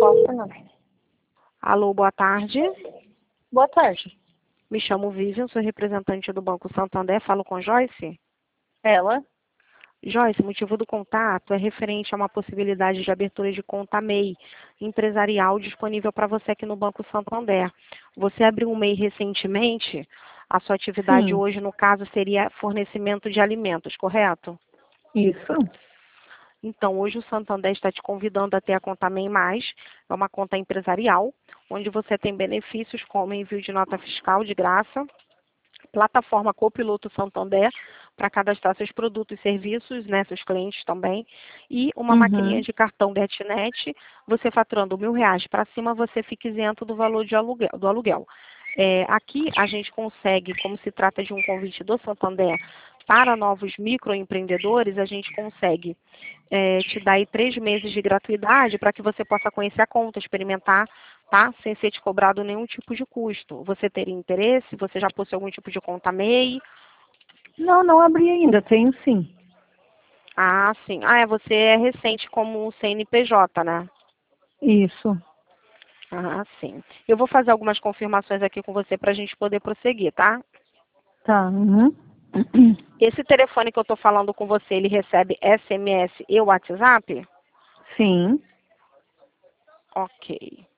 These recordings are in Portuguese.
posso não. Alô, boa tarde. Boa tarde. Me chamo Vivian, sou representante do Banco Santander. Falo com Joyce? Ela? Joyce, o motivo do contato é referente a uma possibilidade de abertura de conta MEI empresarial disponível para você aqui no Banco Santander. Você abriu um MEI recentemente. A sua atividade Sim. hoje, no caso, seria fornecimento de alimentos, correto? Isso. Então, hoje o Santander está te convidando a ter a conta MEI+, é uma conta empresarial, onde você tem benefícios como envio de nota fiscal de graça, plataforma Copiloto Santander para cadastrar seus produtos e serviços, né, seus clientes também, e uma maquininha de cartão GetNet. Você faturando R$ 1.000 para cima, você fica isento do valor de aluguel. Aqui a gente consegue, como se trata de um convite do Santander para novos microempreendedores, a gente consegue te dar aí 3 meses de gratuidade para que você possa conhecer a conta, experimentar, tá? Sem ser te cobrado nenhum tipo de custo. Você teria interesse? Você já possui algum tipo de conta MEI? Não abri ainda, tenho sim. Ah, sim. Você é recente como CNPJ, né? Isso. Ah, sim. Eu vou fazer algumas confirmações aqui com você para a gente poder prosseguir, tá? Tá. Esse telefone que eu estou falando com você, ele recebe SMS e WhatsApp? Sim. Ok.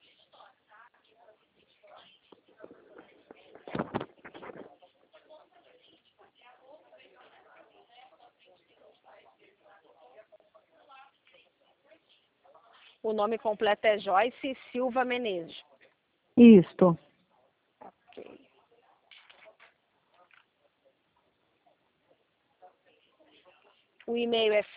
O nome completo é Joyce Silva Menezes. Isto. Ok. O e-mail é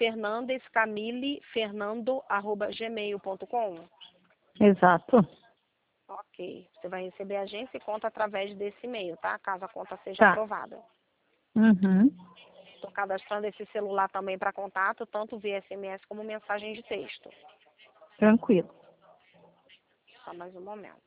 fernandescamilefernando@gmail.com. Exato. Ok. Você vai receber agência e conta através desse e-mail, tá? Caso a conta seja Tá. aprovada. Uhum. Estou cadastrando esse celular também para contato, tanto via SMS como mensagem de texto. Tranquilo. Só mais um momento.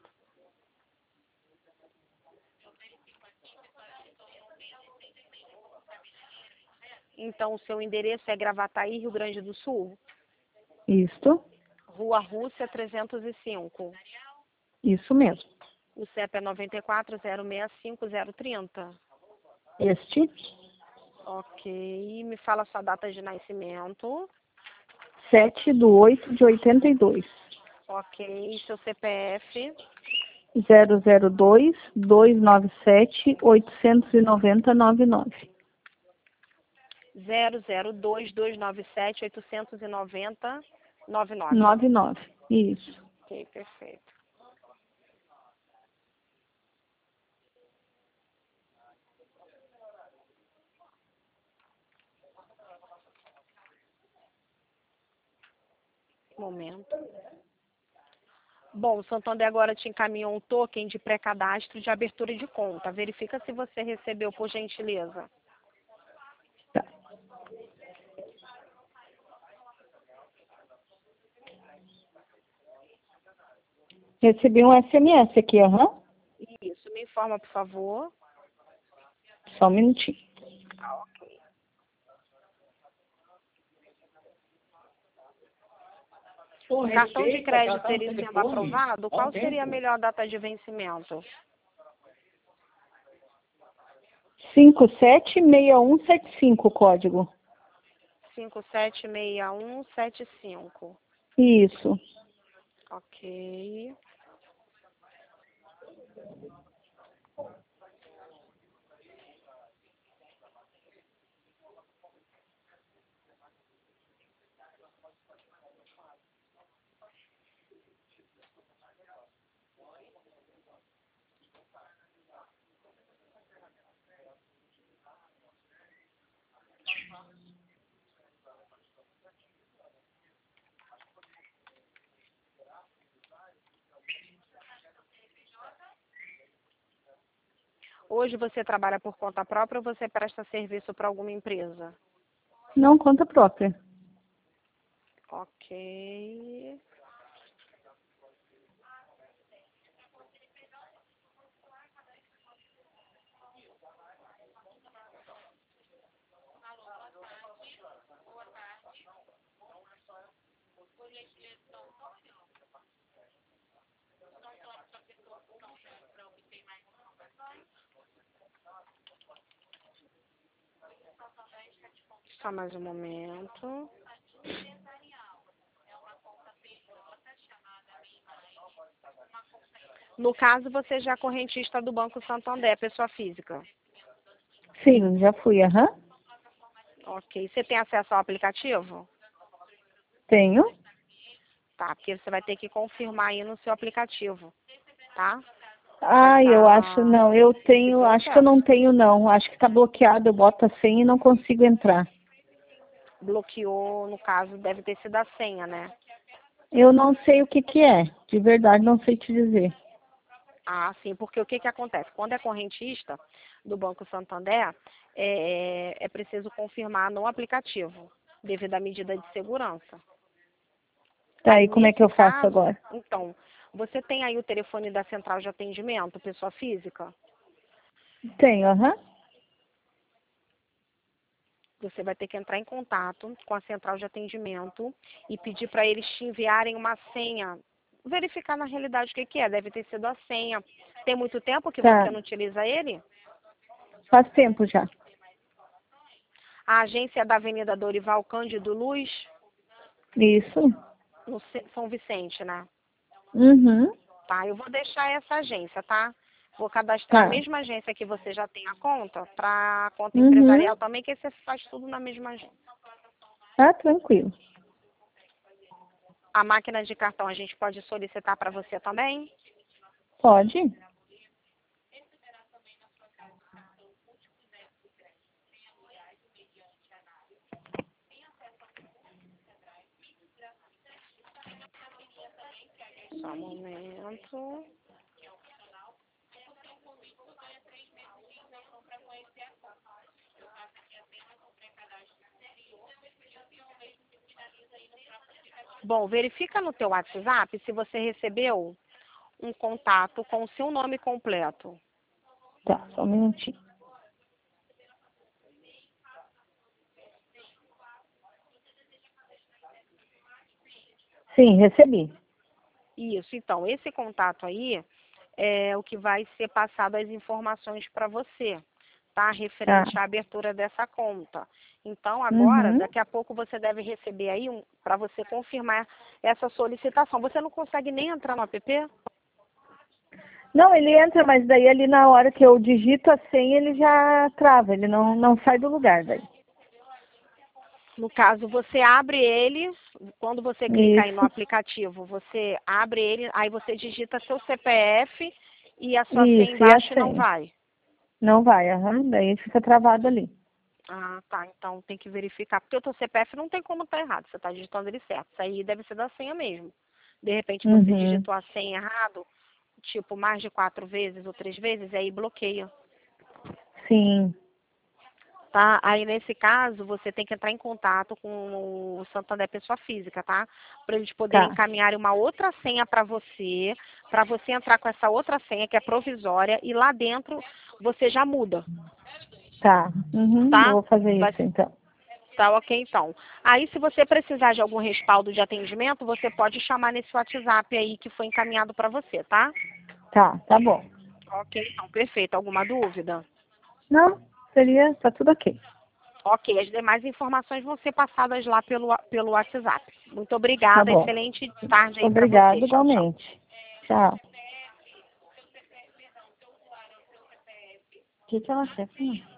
Então, o seu endereço é Gravataí, Rio Grande do Sul? Isto. Rua Rússia 305. Isso mesmo. O CEP é 94065030. Este. Ok. Me fala a sua data de nascimento. 7/8/82. Ok. Seu CPF. 002-297-890-99. 002-297-890-99. 99. Isso. Ok, perfeito. Momento. Bom, o Santander agora te encaminhou um token de pré-cadastro de abertura de conta. Verifica se você recebeu, por gentileza. Tá. Recebi um SMS aqui, aham. Isso, me informa, por favor. Só um minutinho. O cartão de crédito ele sendo aprovado, qual seria a melhor data de vencimento? 576175 o código. 576175. Isso. Ok. Hoje você trabalha por conta própria ou você presta serviço para alguma empresa? Não, conta própria. Ok. Só mais um momento. No caso, você já é correntista do Banco Santander, pessoa física. Sim, já fui, aham. Ok. Você tem acesso ao aplicativo? Tenho. Tá, porque você vai ter que confirmar aí no seu aplicativo, tá? Ah, eu acho, não, eu Tem que tenho, ter acho que eu acesso. não tenho, não. Acho que tá bloqueado, eu boto a senha e não consigo entrar. Bloqueou, no caso, deve ter sido a senha, né? Eu não sei o que que é, de verdade não sei te dizer. Ah, sim, porque o que que acontece? Quando é correntista do Banco Santander, é preciso confirmar no aplicativo, devido à medida de segurança. Tá, Aí, e como é que nesse eu faço caso, agora? então, você tem aí o telefone da central de atendimento, pessoa física? Tenho, aham. Você vai ter que entrar em contato com a central de atendimento e pedir para eles te enviarem uma senha. Verificar na realidade o que que é. Deve ter sido a senha. Tem muito tempo que Tá, você não utiliza ele? faz tempo já. A agência é da Avenida Dorival Cândido Luz, Isso. no São Vicente, né? Uhum. Tá, eu vou deixar essa agência, tá? Vou cadastrar a Tá. mesma agência que você já tem a conta, para a conta Uhum. empresarial também, que aí você faz tudo na mesma agência. Tá tranquilo. A máquina de cartão a gente pode solicitar para você também? Pode? Só um momento. Bom, verifica no teu WhatsApp se você recebeu um contato com o seu nome completo. Tá, só um minutinho. Sim, recebi. Isso, então, esse contato aí é o que vai ser passado as informações para você, tá? Tá. Referente à abertura dessa conta. Então, agora, Uhum. daqui a pouco você deve receber aí para você confirmar essa solicitação. Você não consegue nem entrar no app? Não, ele entra, mas daí ali na hora que eu digito a senha, ele já trava, ele não sai do lugar daí. No caso, você abre ele, quando você clica aí no Isso, aplicativo, você abre ele, aí você digita seu CPF e a sua senha isso, e a embaixo não senha? vai. Não vai, aham, daí fica travado ali. Ah, tá. Então tem que verificar. Porque o teu CPF não tem como estar errado. Você está digitando ele certo. Isso aí deve ser da senha mesmo. De repente você Uhum, digitou a senha errado, tipo mais de 4 vezes ou 3 vezes, e aí bloqueia. sim, Tá? Aí, nesse caso, você tem que entrar em contato com o Santander Pessoa Física, tá? Para eles poderem tá, encaminhar uma outra senha para você entrar com essa outra senha, que é provisória, e lá dentro você já muda, tá, uhum, eu tá? vou fazer Vai, isso então. tá ok, então. Aí, se você precisar de algum respaldo de atendimento, você pode chamar nesse WhatsApp aí que foi encaminhado para você, tá? Tá bom. Ok, então, perfeito. Alguma dúvida? Não, tá tudo ok. Ok, as demais informações vão ser passadas lá pelo WhatsApp. Muito Tá obrigada, bom. excelente tarde aí para você. Obrigada Tchau, tchau. igualmente. Tchau. O que ela quer?